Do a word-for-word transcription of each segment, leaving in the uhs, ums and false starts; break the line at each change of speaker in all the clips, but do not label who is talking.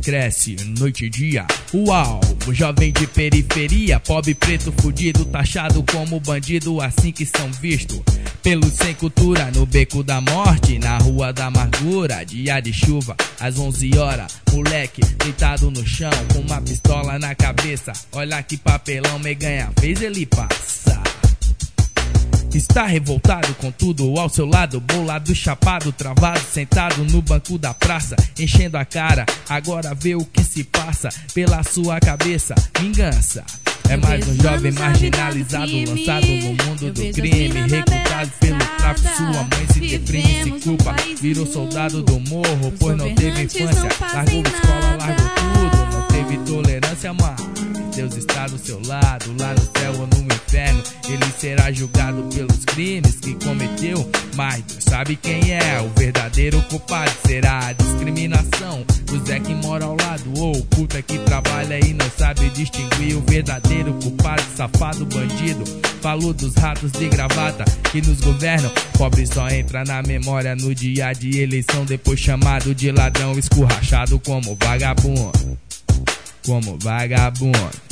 cresce noite e dia. Uau, o jovem de periferia, pobre, preto, fudido, taxado como bandido, assim que são vistos pelos sem cultura, no beco da morte, na rua da amargura. Dia de chuva, às onze horas, moleque deitado no chão, com uma pistola na cabeça. Olha que papelão, me ganha, fez ele passar. Está revoltado com tudo ao seu lado, bolado, chapado, travado, sentado no banco da praça, enchendo a cara. Agora vê o que se passa pela sua cabeça. Vingança. É mais um jovem marginalizado, lançado no mundo do crime, recrutado pelo tráfico. Sua mãe se deprime, se culpa, virou soldado do morro, pois não teve infância. Largou a escola, largou tudo, não teve tolerância, mas Deus está do seu lado, lá no céu ou no inferno. Ele será julgado pelos crimes que cometeu, mas Deus sabe quem é o verdadeiro culpado. Será a discriminação do Zé que mora ao lado, ou o puta que trabalha e não sabe distinguir o verdadeiro culpado. Safado, bandido, falou dos ratos de gravata que nos governam. Pobre só entra na memória no dia de eleição, depois chamado de ladrão, escurrachado como vagabundo, como vagabundo.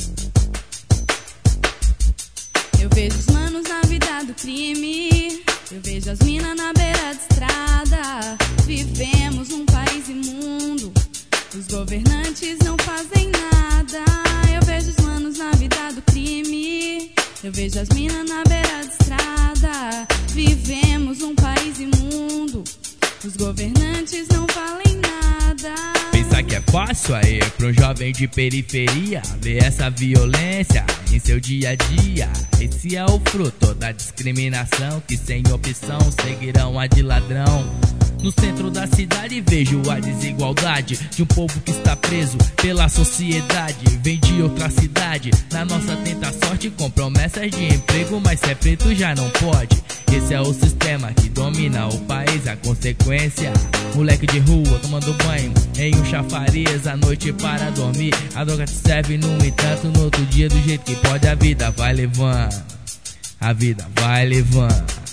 Eu vejo os manos na vida do crime, eu vejo as minas na beira de estrada. Vivemos num país imundo, os governantes não fazem nada. Eu vejo os manos na vida do crime, eu vejo as minas na beira de estrada. Vivemos num país imundo, os governantes não valem nada.
Pensa que é fácil aí pra um jovem de periferia ver essa violência em seu dia a dia. Esse é o fruto da discriminação, que sem opção seguirão a de ladrão. No centro da cidade vejo a desigualdade de um povo que está preso pela sociedade. Vem de outra cidade, na nossa tenta sorte, com promessas de emprego, mas se é preto já não pode. Esse é o sistema que domina o país, a consequência. Moleque de rua tomando banho em um chafariz à noite para dormir. A droga te serve, no entanto, no outro dia do jeito que pode. A vida vai levando, a vida vai levando.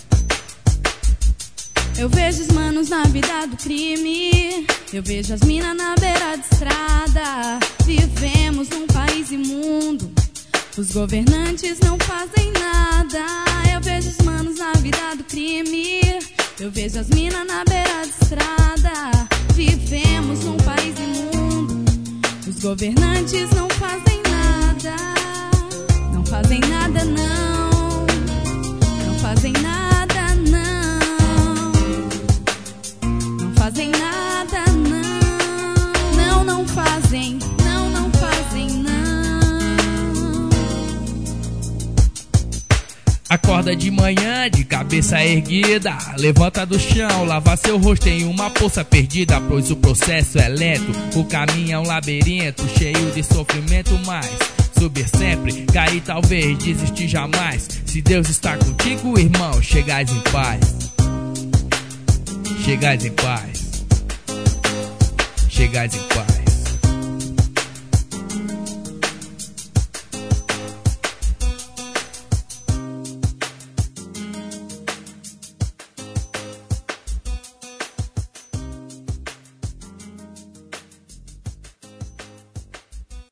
Eu vejo os manos na vida do crime, eu vejo as minas na beira de estrada. Vivemos num país imundo, os governantes não fazem nada. Eu vejo os manos na vida do crime, eu vejo as minas na beira de estrada. Vivemos num país imundo, os governantes não fazem nada. Não fazem nada não, não fazem nada não. Fazem nada, não, não, não fazem, não, não fazem, não.
Acorda de manhã, de cabeça erguida, levanta do chão, lava seu rosto em uma poça perdida, pois o processo é lento, o caminho é um labirinto, cheio de sofrimento, mas subir sempre, cair talvez, desistir jamais. Se Deus está contigo, irmão, chegais em paz. Chegais em paz, chegais em paz.